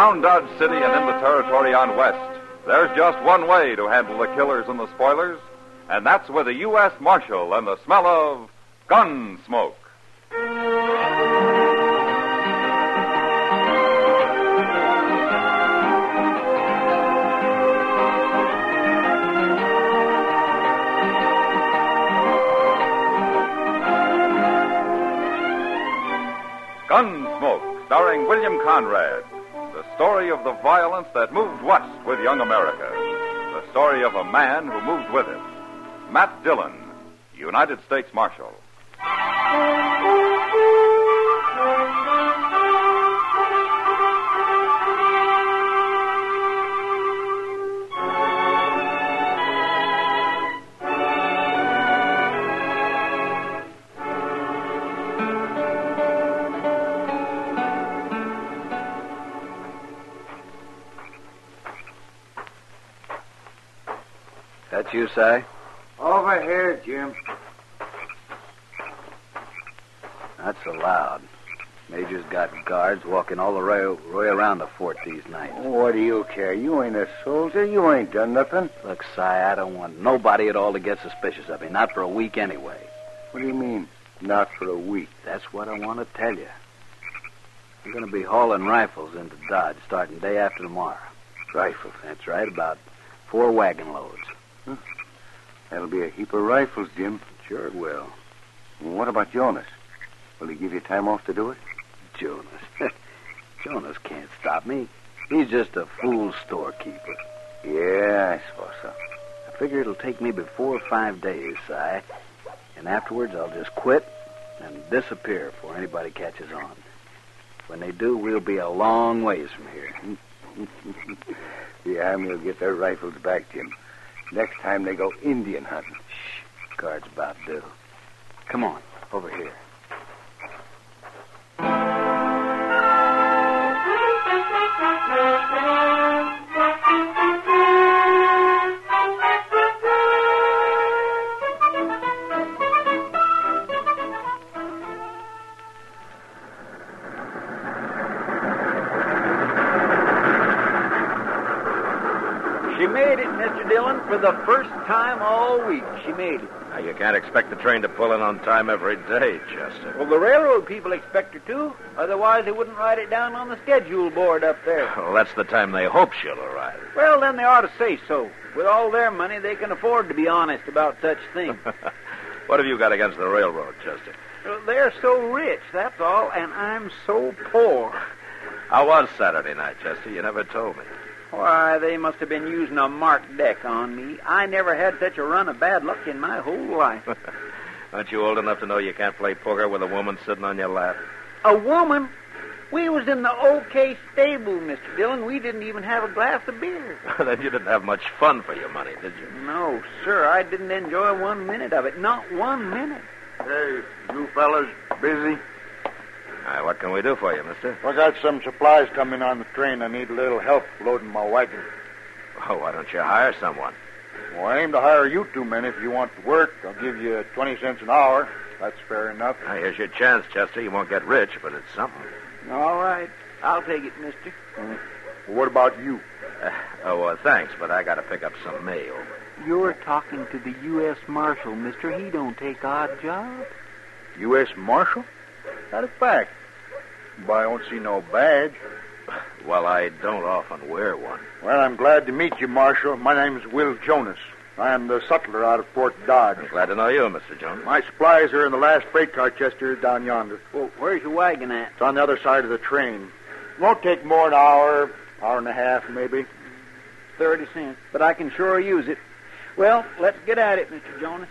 Around Dodge City and in the territory on West, there's just one way to handle the killers and the spoilers, and that's with a U.S. Marshal and the smell of gun smoke. Gunsmoke, starring William Conrad. The story of the violence that moved west with young America. The story of a man who moved with it. Matt Dillon, United States Marshal. That you, Si? Over here, Jim. Not so loud. Major's got guards walking all the way around the fort these nights. What do you care? You ain't a soldier. You ain't done nothing. Look, Si, I don't want nobody at all to get suspicious of me. Not for a week anyway. What do you mean, not for a week? That's what I want to tell you. I'm going to be hauling rifles into Dodge starting day after tomorrow. Rifles? That's right, about 4 wagon loads. That'll be a heap of rifles, Jim. Sure it will. What about Jonas? Will he give you time off to do it? Jonas? Jonas can't stop me. He's just a fool storekeeper. Yeah, I suppose so. I figure it'll take me before 5 days, Si. And afterwards I'll just quit and disappear before anybody catches on. When they do, we'll be a long ways from here. The Army will get their rifles back, Jim. Next time they go Indian hunting. Shh. Guard's about due. Come on, over here. She made it, Mr. Dillon, for the first time all week. She made it. Now, you can't expect the train to pull in on time every day, Chester. Well, the railroad people expect her to. Otherwise, they wouldn't write it down on the schedule board up there. Well, that's the time they hope she'll arrive. Well, then they ought to say so. With all their money, they can afford to be honest about such things. What have you got against the railroad, Chester? Well, they're so rich, that's all, and I'm so poor. How was Saturday night, Chester? You never told me. Why, they must have been using a marked deck on me. I never had such a run of bad luck in my whole life. Aren't you old enough to know you can't play poker with a woman sitting on your lap? A woman? We was in the OK stable, Mr. Dillon. We didn't even have a glass of beer. Then you didn't have much fun for your money, did you? No, sir. I didn't enjoy 1 minute of it. Not 1 minute. Hey, you fellas busy? What can we do for you, mister? I got some supplies coming on the train. I need a little help loading my wagon. Oh, why don't you hire someone? Well, I aim to hire you 2 men if you want to work. I'll give you 20 cents an hour. That's fair enough. Now, here's your chance, Chester. You won't get rich, but it's something. All right. I'll take it, mister. Well, what about you? Thanks, but I got to pick up some mail. You're talking to the U.S. Marshal, mister. He don't take odd jobs. U.S. Marshal? Not a fact. But I don't see no badge. Well, I don't often wear one. Well, I'm glad to meet you, Marshal. My name's Will Jonas. I am the sutler out of Fort Dodge. I'm glad to know you, Mr. Jones. My supplies are in the last freight car, Chester, down yonder. Well, where's your wagon at? It's on the other side of the train. It won't take more than an hour and a half, maybe. 30 cents. But I can sure use it. Well, let's get at it, Mr. Jonas.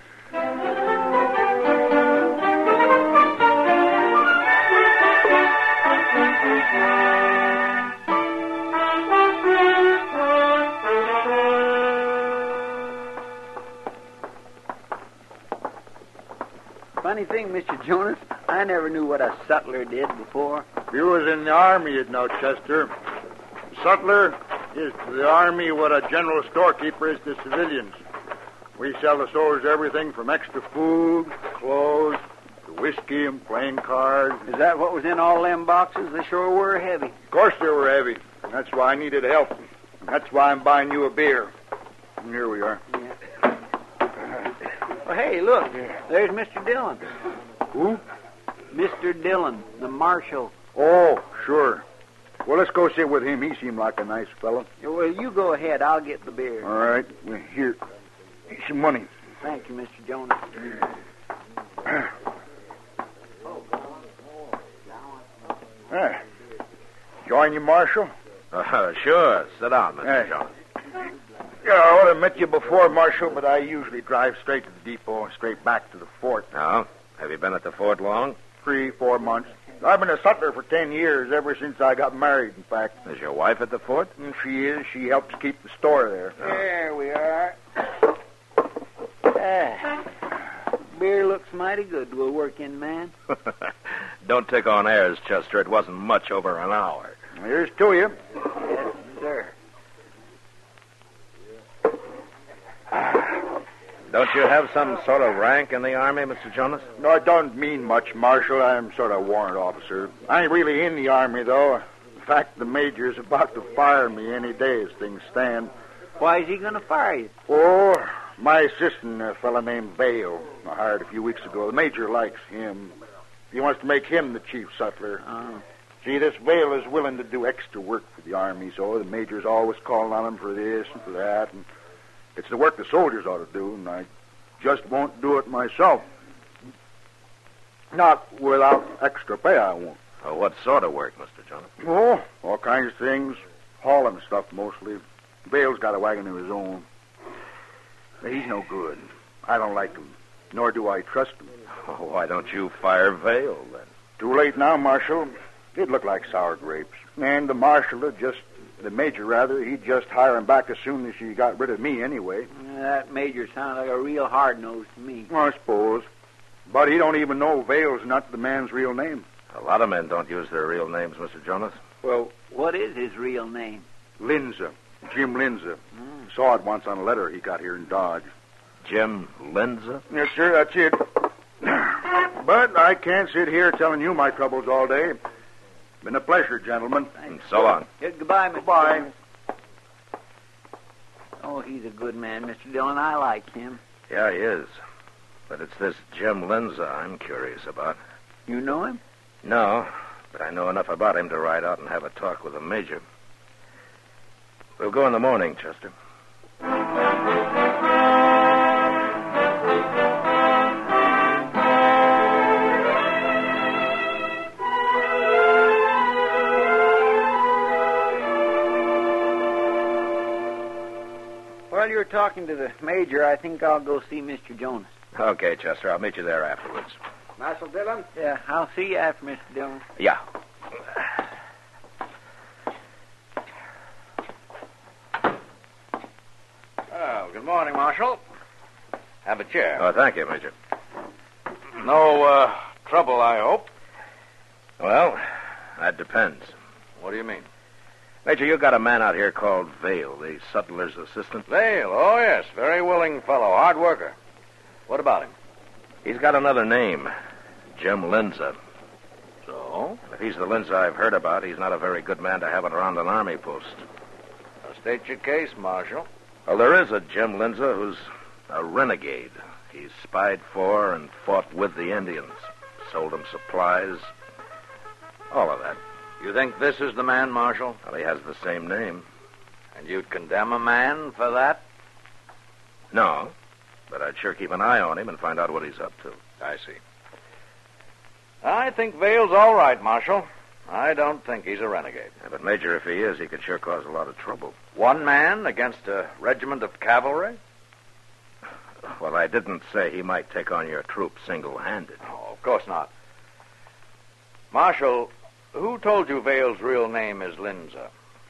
Funny thing, Mr. Jonas, I never knew what a sutler did before. If you was in the Army, you'd know, Chester. Sutler is to the Army what a general storekeeper is to civilians. We sell the soldiers everything from extra food, clothes, to whiskey and playing cards. Is that what was in all them boxes? They sure were heavy. Of course they were heavy. That's why I needed help. That's why I'm buying you a beer. And here we are. Well, hey, look. There's Mr. Dillon. Who? Mr. Dillon, the marshal. Oh, sure. Well, let's go sit with him. He seemed like a nice fellow. Well, you go ahead. I'll get the beer. All right. Well, here. Here's some money. Thank you, Mr. Jonas. Join you, Marshal? Sure. Sit down, Mr. Hey. Jones. Yeah, I ought to have met you before, Marshal, but I usually drive straight to the depot and straight back to the fort. Now, have you been at the fort long? 3-4 months. I've been a sutler for 10 years, ever since I got married, in fact. Is your wife at the fort? And she is. She helps keep the store there. There we are. Beer looks mighty good to a working man. Don't take on airs, Chester. It wasn't much over an hour. Here's to you. Yes, sir. Don't you have some sort of rank in the Army, Mr. Jonas? No, it don't mean much, Marshal. I'm sort of warrant officer. I ain't really in the Army, though. In fact, the major's about to fire me any day as things stand. Why is he going to fire you? Oh, my assistant, a fella named Vale, I hired a few weeks ago. The major likes him. He wants to make him the chief sutler. Oh. See, this Vale is willing to do extra work for the Army, so the major's always calling on him for this and for that. And it's the work the soldiers ought to do, and I just won't do it myself. Not without extra pay, I won't. Oh, what sort of work, Mr. Jonas? Oh, all kinds of things. Hauling stuff, mostly. Vale's got a wagon of his own. He's no good. I don't like him, nor do I trust him. Oh, why don't you fire Vale, then? Too late now, Marshal. It'd look like sour grapes. And the major, he'd just hire him back as soon as he got rid of me anyway. That major sounds like a real hard-nosed to me. I suppose. But he don't even know Vale's not the man's real name. A lot of men don't use their real names, Mr. Jonas. Well, What is his real name? Linza. Jim Linza. Saw it once on a letter he got here in Dodge. Jim Linza? Yes, sir, that's it. But I can't sit here telling you my troubles all day. Been a pleasure, gentlemen. And so long. Goodbye, Mr. Goodbye. Jonas. Oh, he's a good man, Mr. Dillon. I like him. Yeah, he is. But it's this Jim Linza I'm curious about. You know him? No, but I know enough about him to ride out and have a talk with the major. We'll go in the morning, Chester. While you're talking to the major, I think I'll go see Mr. Jonas. Okay, Chester. I'll meet you there afterwards. Marshal Dillon? Yeah, I'll see you after, Mr. Dillon. Yeah. Oh, good morning, Marshal. Have a chair. Oh, thank you, Major. No trouble, I hope. Well, that depends. What do you mean? Major, you got a man out here called Vale, the sutler's assistant. Vale, oh, yes. Very willing fellow. Hard worker. What about him? He's got another name, Jim Linza. So? If he's the Linza I've heard about, he's not a very good man to have around an army post. State your case, Marshal. Well, there is a Jim Linza who's a renegade. He's spied for and fought with the Indians, sold them supplies, all of that. You think this is the man, Marshal? Well, he has the same name. And you'd condemn a man for that? No, but I'd sure keep an eye on him and find out what he's up to. I see. I think Vale's all right, Marshal. I don't think he's a renegade. Yeah, but, Major, if he is, he could sure cause a lot of trouble. One man against a regiment of cavalry? Well, I didn't say he might take on your troop single-handed. Oh, of course not. Marshal, who told you Vale's real name is Linza?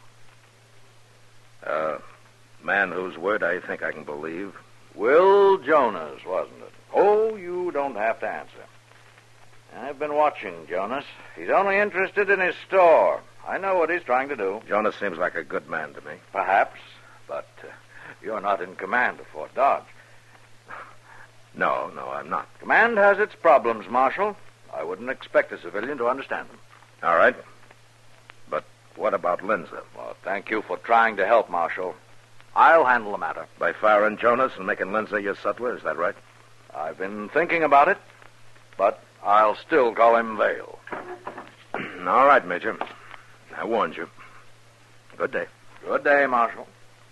Man whose word I think I can believe. Will Jonas, wasn't it? Oh, you don't have to answer. I've been watching Jonas. He's only interested in his store. I know what he's trying to do. Jonas seems like a good man to me. Perhaps, but you're not in command of Fort Dodge. No, I'm not. Command has its problems, Marshal. I wouldn't expect a civilian to understand them. All right. But What about Lindsay? Well, thank you for trying to help, Marshal. I'll handle the matter. By firing Jonas and making Lindsay your sutler, is that right? I've been thinking about it, but I'll still call him Vale. All right, Major. I warned you. Good day. Good day, Marshal.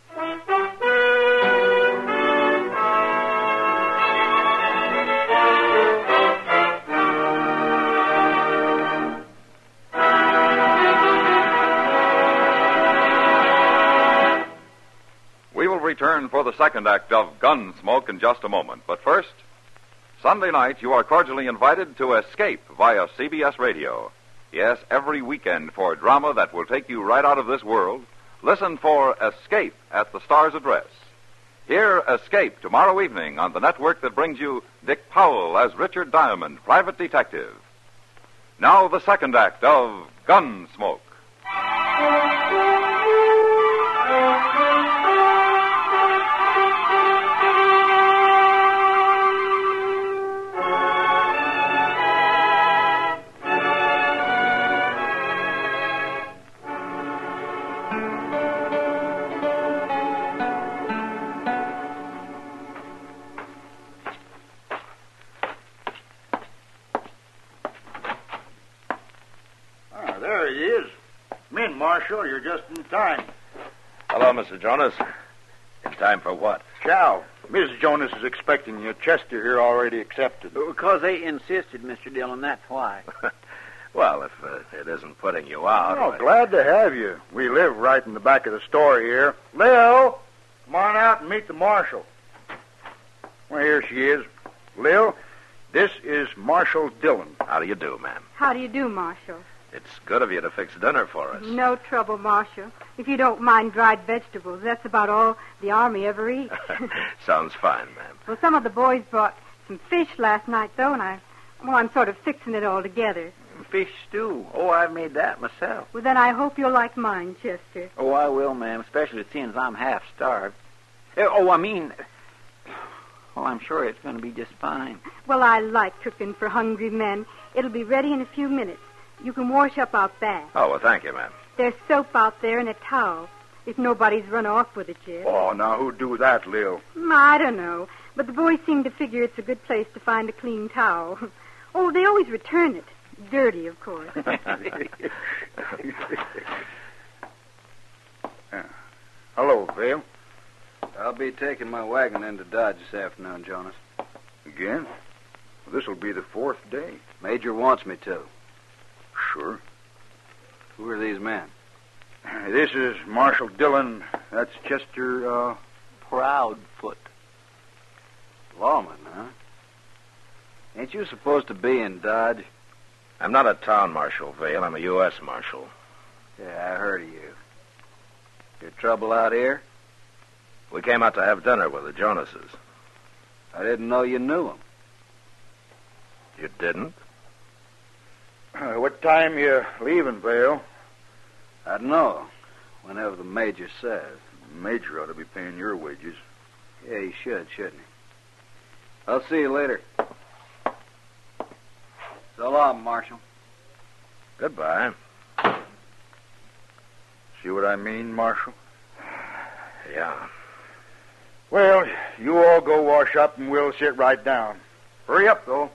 We will return for the second act of Gunsmoke in just a moment. But first, Sunday night, you are cordially invited to Escape via CBS Radio. Yes, every weekend for drama that will take you right out of this world, listen for Escape at the Star's address. Hear Escape tomorrow evening on the network that brings you Dick Powell as Richard Diamond, private detective. Now the second act of Gunsmoke. There he is. Come in, Marshal. You're just in time. Hello, Mr. Jonas. In time for what? Chow. Mrs. Jonas is expecting you. Chester here already accepted. Because they insisted, Mr. Dillon, that's why. Well, if it isn't putting you out. Oh, glad to have you. We live right in the back of the store here. Lil, come on out and meet the Marshal. Well, here she is. Lil, this is Marshal Dillon. How do you do, ma'am? How do you do, Marshal? It's good of you to fix dinner for us. No trouble, Marshal. If you don't mind dried vegetables, that's about all the Army ever eats. Sounds fine, ma'am. Well, some of the boys brought some fish last night, though, and I'm sort of fixing it all together. Fish stew. Oh, I've made that myself. Well, then I hope you'll like mine, Chester. Oh, I will, ma'am, especially seeing as I'm half starved. Well, I'm sure it's going to be just fine. Well, I like cooking for hungry men. It'll be ready in a few minutes. You can wash up out back. Oh, well, thank you, ma'am. There's soap out there and a towel, if nobody's run off with it yet. Oh, now who'd do that, Lil? I don't know, but the boys seem to figure it's a good place to find a clean towel. Oh, they always return it. Dirty, of course. Hello, Vale. I'll be taking my wagon into Dodge this afternoon, Jonas. Again? This'll be the fourth day. Major wants me to. Sure. Who are these men? This is Marshal Dillon. That's Chester, Proudfoot. Lawman, huh? Ain't you supposed to be in Dodge? I'm not a town marshal, Vale. I'm a U.S. marshal. Yeah, I heard of you. Your trouble out here? We came out to have dinner with the Jonases. I didn't know you knew them. You didn't? What time you leaving, Vale? I don't know. Whenever the major says. The major ought to be paying your wages. Yeah, he should, shouldn't he? I'll see you later. So long, Marshal. Goodbye. See what I mean, Marshal? Yeah. Well, you all go wash up and we'll sit right down. Hurry up, though.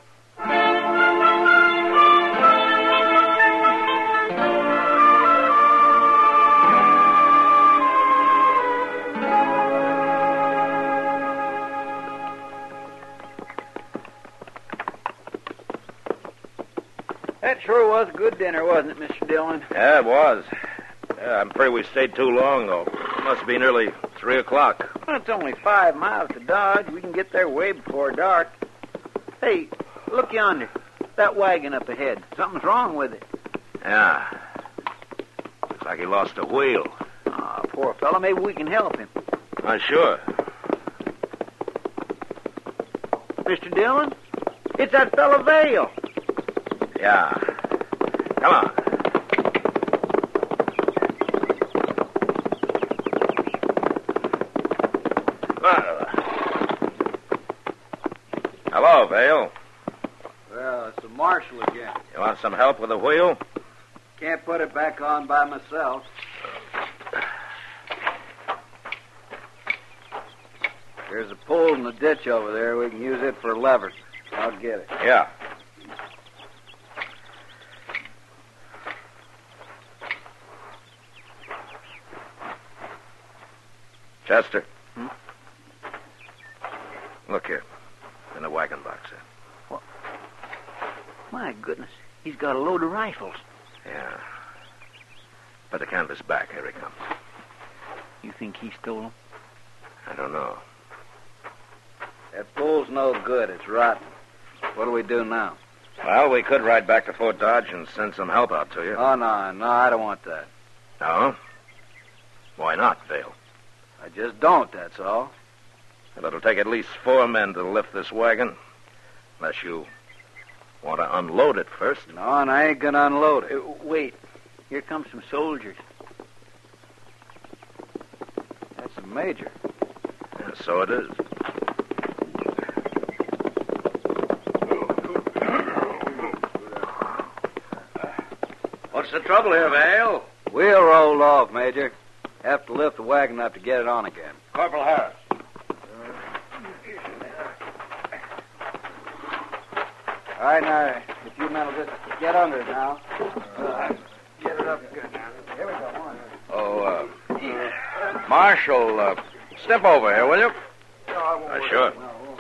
That sure was a good dinner, wasn't it, Mr. Dillon? Yeah, it was. Yeah, I'm afraid we stayed too long, though. It must be nearly 3 o'clock. Well, it's only 5 miles to Dodge. We can get there way before dark. Hey, look yonder. That wagon up ahead. Something's wrong with it. Yeah. Looks like he lost a wheel. Ah, poor fellow. Maybe we can help him. Sure. Mr. Dillon? It's that fellow Vale. Yeah. Come on. Hello, Vale. Well, it's the Marshal again. You want some help with the wheel? Can't put it back on by myself. There's a pole in the ditch over there. We can use it for a lever. I'll get it. Yeah. Chester. Look here. In the wagon box there. My goodness. He's got a load of rifles. Yeah. Put the canvas back. Here he comes. You think he stole them? I don't know. That pole's no good. It's rotten. What do we do now? Well, we could ride back to Fort Dodge and send some help out to you. Oh, no, I don't want that. No? Why not, Vale? I just don't, that's all. Well, it'll take at least 4 men to lift this wagon. Unless you want to unload it first. No, and I ain't gonna unload it. Wait. Here come some soldiers. That's the major. Yeah, so it is. What's the trouble here, Vale? Wheel rolled off, Major. Have to lift the wagon up to get it on again. Corporal Harris. All right, now, if you men will just get under it now. Get it up good now. Here we go, on. Oh, Marshal, step over here, will you? Sure.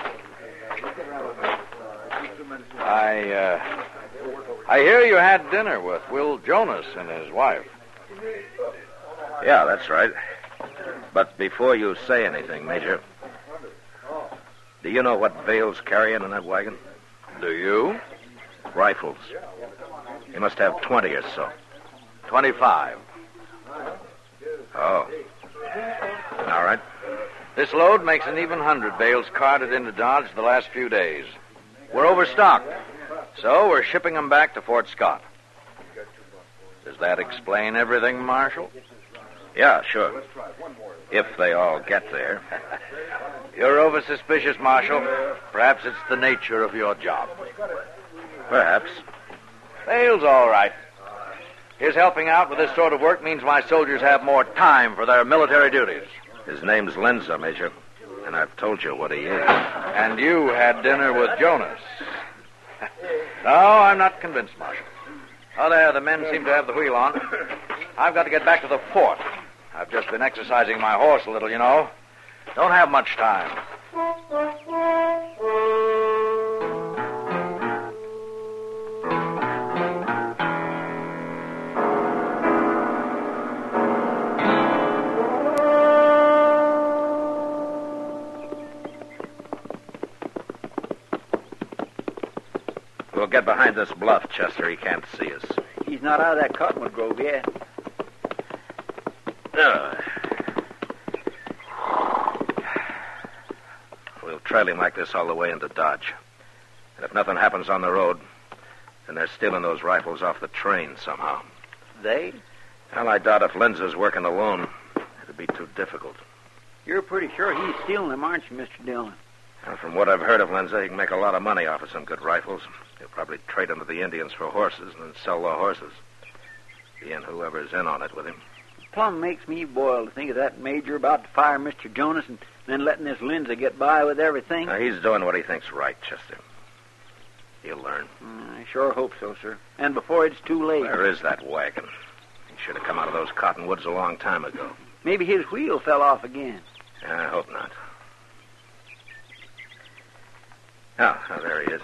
I hear you had dinner with Will Jonas and his wife. Yeah, that's right. But before you say anything, Major, do you know what Vale's carrying in that wagon? Do you? Rifles. He must have 20 or so. 25. Oh. All right. This load makes an even 100 bales carted into Dodge the last few days. We're overstocked, so we're shipping them back to Fort Scott. Does that explain everything, Marshal? Yeah, sure. If they all get there. You're over-suspicious, Marshal. Perhaps it's the nature of your job. Perhaps. Vale's all right. His helping out with this sort of work means my soldiers have more time for their military duties. His name's Lenza, Major, and I've told you what he is. And you had dinner with Jonas. No, I'm not convinced, Marshal. Oh, there, the men seem to have the wheel on. I've got to get back to the fort. I've just been exercising my horse a little, you know. Don't have much time. We'll get behind this bluff, Chester. He can't see us. He's not out of that cottonwood grove yet. We'll trail him like this all the way into Dodge. And if nothing happens on the road, then they're stealing those rifles off the train somehow. They? Well, I doubt if Lenza's working alone. It'd be too difficult. You're pretty sure he's stealing them, aren't you, Mr. Dillon? Well, from what I've heard of Lenza, he can make a lot of money off of some good rifles. He'll probably trade them to the Indians for horses and then sell the horses. He and whoever's in on it with him. Plum makes me boil to think of that major about to fire Mr. Jonas and then letting this Lenza get by with everything. Now, he's doing what he thinks right, Chester. He'll learn. I sure hope so, sir. And before it's too late. Where is that wagon? He should have come out of those cottonwoods a long time ago. Maybe his wheel fell off again. I hope not. Oh, there he is.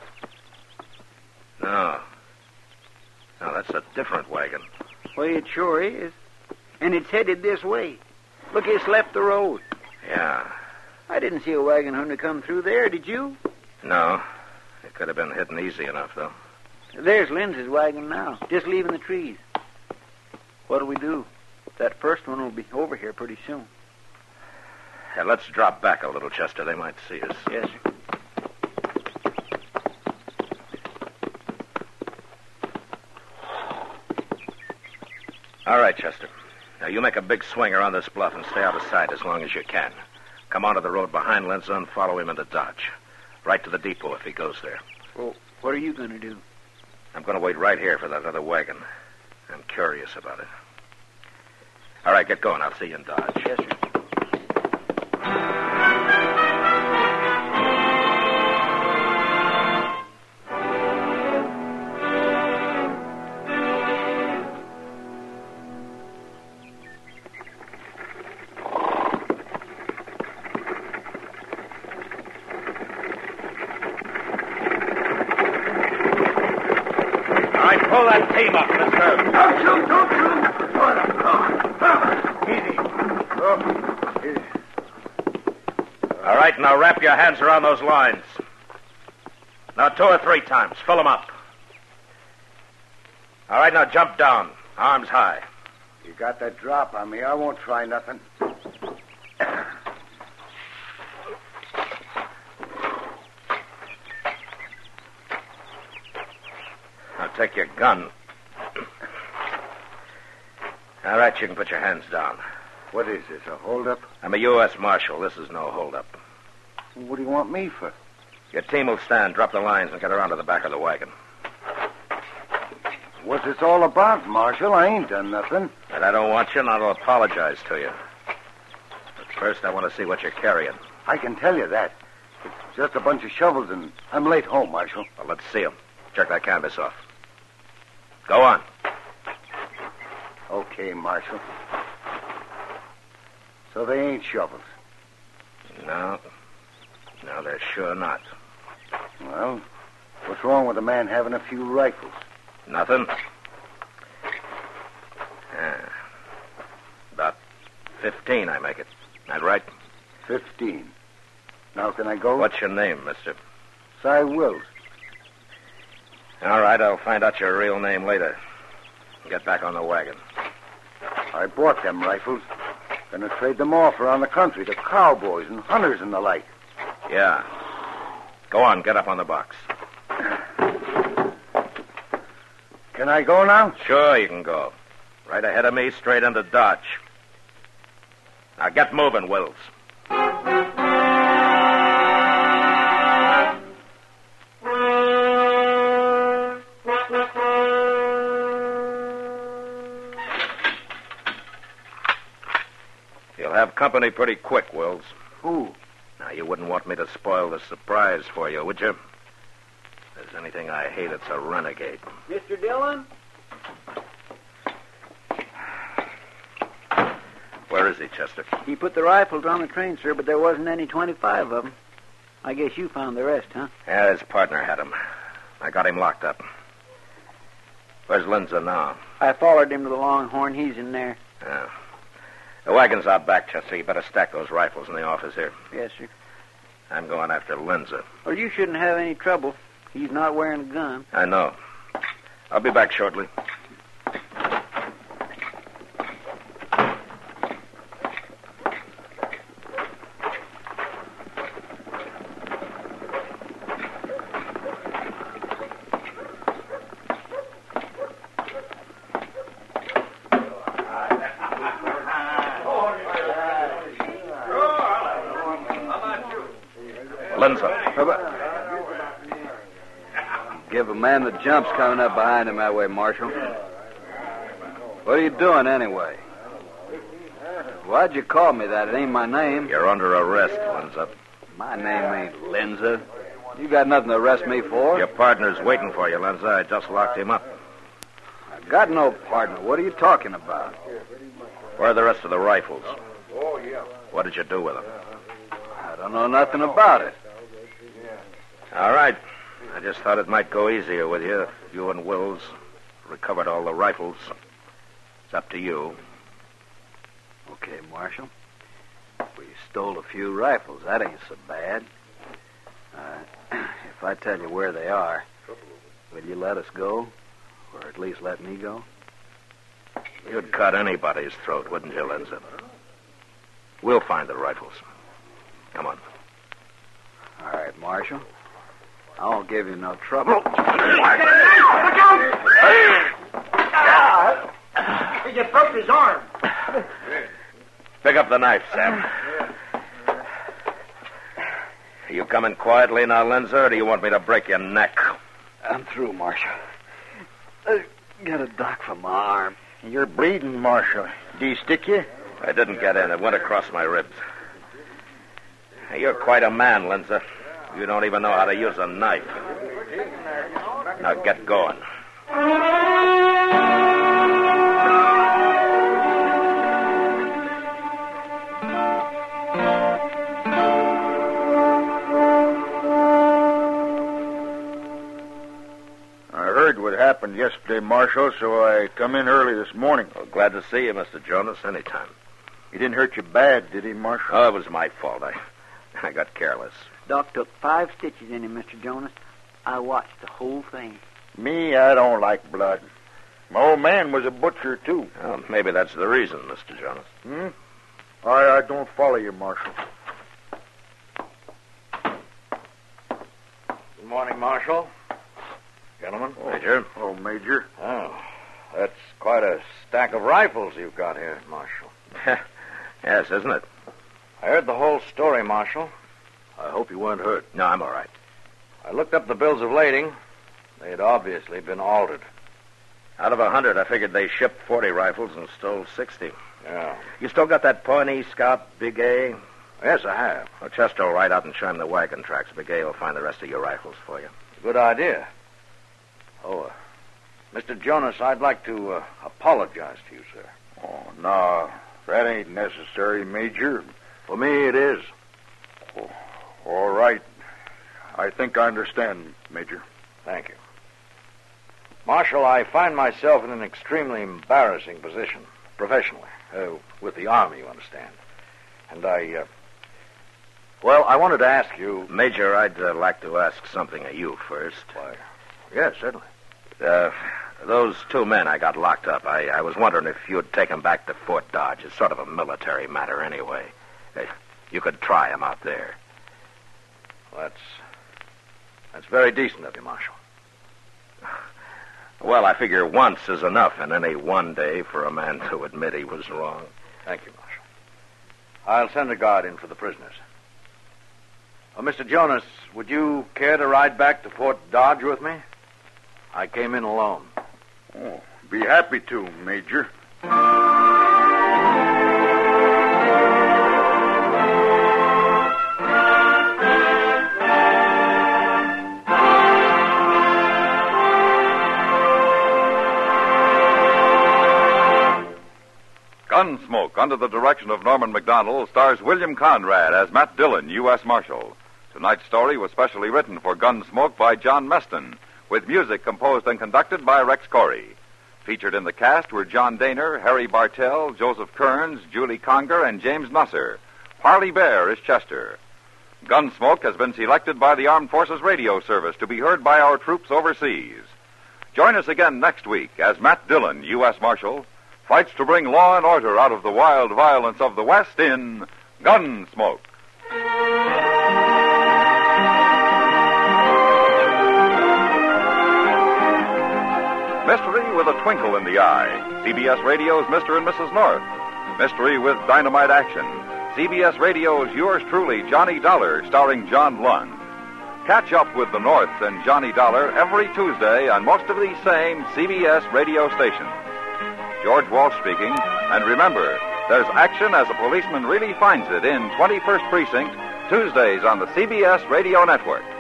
No, that's a different wagon. Well, it sure is. And it's headed this way. Look, it's left the road. Yeah. I didn't see a wagon hunter come through there, did you? No. It could have been hidden easy enough, though. There's Lindsay's wagon now, just leaving the trees. What'll we do? That first one will be over here pretty soon. Yeah, let's drop back a little, Chester. They might see us. Yes, sir. All right, Chester. Now, you make a big swing around this bluff and stay out of sight as long as you can. Come onto the road behind Lenza and follow him into Dodge. Right to the depot if he goes there. Well, what are you going to do? I'm going to wait right here for that other wagon. I'm curious about it. All right, get going. I'll see you in Dodge. Yes, sir. Pull that team up, mister. Don't shoot. Easy. All right, now wrap your hands around those lines. Now 2 or 3 times. Fill them up. All right, now jump down. Arms high. You got that drop on me. I won't try nothing. Now take your gun. All right, you can put your hands down. What is this, a holdup? I'm a U.S. Marshal. This is no holdup. What do you want me for? Your team will stand, drop the lines, and get around to the back of the wagon. What's this all about, Marshal? I ain't done nothing. And I don't want you, and I'll apologize to you. But first, I want to see what you're carrying. I can tell you that. It's just a bunch of shovels, and I'm late home, Marshal. Well, let's see them. Check that canvas off. Go on. Okay, Marshal. So they ain't shovels. No, they're sure not. Well, what's wrong with a man having a few rifles? Nothing. About 15, I make it. That right? 15. Now can I go? What's your name, mister? Cy Wills. All right, I'll find out your real name later. Get back on the wagon. I bought them rifles. Gonna trade them off around the country to cowboys and hunters and the like. Yeah. Go on, get up on the box. Can I go now? Sure, you can go. Right ahead of me, straight into Dodge. Now get moving, Wills. You'll have company pretty quick, Wills. Who? Now, you wouldn't want me to spoil the surprise for you, would you? If there's anything I hate, it's a renegade. Mr. Dillon? Where is he, Chester? He put the rifles on the train, sir, but there wasn't any 25 of them. I guess you found the rest, huh? Yeah, his partner had him. I got him locked up. Where's Linza now? I followed him to the Longhorn. He's in there. Yeah. The wagon's out back, Chester. You better stack those rifles in the office here. Yes, sir. I'm going after Linza. Well, you shouldn't have any trouble. He's not wearing a gun. I know. I'll be back shortly. Give a man the jumps coming up behind him that way, Marshal. What are you doing anyway? Why'd you call me that? It ain't my name. You're under arrest, Linza. My name ain't Linza. You got nothing to arrest me for. Your partner's waiting for you, Linza. I just locked him up. I've got no partner. What are you talking about? Where are the rest of the rifles? What did you do with them? I don't know nothing about it. All right. I just thought it might go easier with you if you and Wills recovered all the rifles. It's up to you. Okay, Marshal. We stole a few rifles. That ain't so bad. If I tell you where they are, will you let us go? Or at least let me go? You'd cut anybody's throat, wouldn't you, Linza? We'll find the rifles. Come on. All right, Marshal. I won't give you no trouble. Look out! You broke his arm. Pick up the knife, Sam. Are you coming quietly now, Linza, or do you want me to break your neck? I'm through, Marshal. got a dock for my arm. You're bleeding, Marshal. Did he stick you? I didn't get in. It went across my ribs. Hey, you're quite a man, Linzer. You don't even know how to use a knife. Now get going. I heard what happened yesterday, Marshal, so I come in early this morning. Well, glad to see you, Mr. Jonas, anytime. He didn't hurt you bad, did he, Marshal? Oh, it was my fault. I got careless. Doc took 5 stitches in him, Mr. Jonas. I watched the whole thing. Me, I don't like blood. My old man was a butcher, too. Well, maybe that's the reason, Mr. Jonas. I don't follow you, Marshal. Good morning, Marshal. Gentlemen. Major. Oh, Major. Oh, that's quite a stack of rifles you've got here, Marshal. Yes, isn't it? I heard the whole story, Marshal. I hope you weren't hurt. No, I'm all right. I looked up the bills of lading. They had obviously been altered. Out of 100, I figured they shipped 40 rifles and stole 60. Yeah. You still got that Pawnee Scout, Big A? Yes, I have. Well, Chester will ride out and show him the wagon tracks. Big A will find the rest of your rifles for you. Good idea. Oh, Mr. Jonas, I'd like to apologize to you, sir. Oh, no, that ain't necessary, Major. For me, it is. Oh, all right. I think I understand, Major. Thank you. Marshal, I find myself in an extremely embarrassing position, professionally, with the Army, you understand. And I wanted to ask you... Major, I'd like to ask something of you first. Why, yes, certainly. Those 2 men I got locked up, I was wondering if you'd take them back to Fort Dodge. It's sort of a military matter anyway. You could try them out there. Well, that's very decent of you, Marshal. Well, I figure once is enough in any one day for a man to admit he was wrong. Thank you, Marshal. I'll send a guard in for the prisoners. Mr. Jonas, would you care to ride back to Fort Dodge with me? I came in alone. Oh, be happy to, Major. Gunsmoke, under the direction of Norman Macdonald, stars William Conrad as Matt Dillon, U.S. Marshal. Tonight's story was specially written for Gunsmoke by John Meston, with music composed and conducted by Rex Corey. Featured in the cast were John Daner, Harry Bartell, Joseph Kearns, Julie Conger, and James Nusser. Parley Bear is Chester. Gunsmoke has been selected by the Armed Forces Radio Service to be heard by our troops overseas. Join us again next week as Matt Dillon, U.S. Marshal, fights to bring law and order out of the wild violence of the West in Gunsmoke. Mystery with a twinkle in the eye. CBS Radio's Mr. and Mrs. North. Mystery with dynamite action. CBS Radio's Yours Truly, Johnny Dollar, starring John Lund. Catch up with the Norths and Johnny Dollar every Tuesday on most of these same CBS radio stations. George Walsh speaking, and remember, there's action as a policeman really finds it in 21st Precinct, Tuesdays on the CBS Radio Network.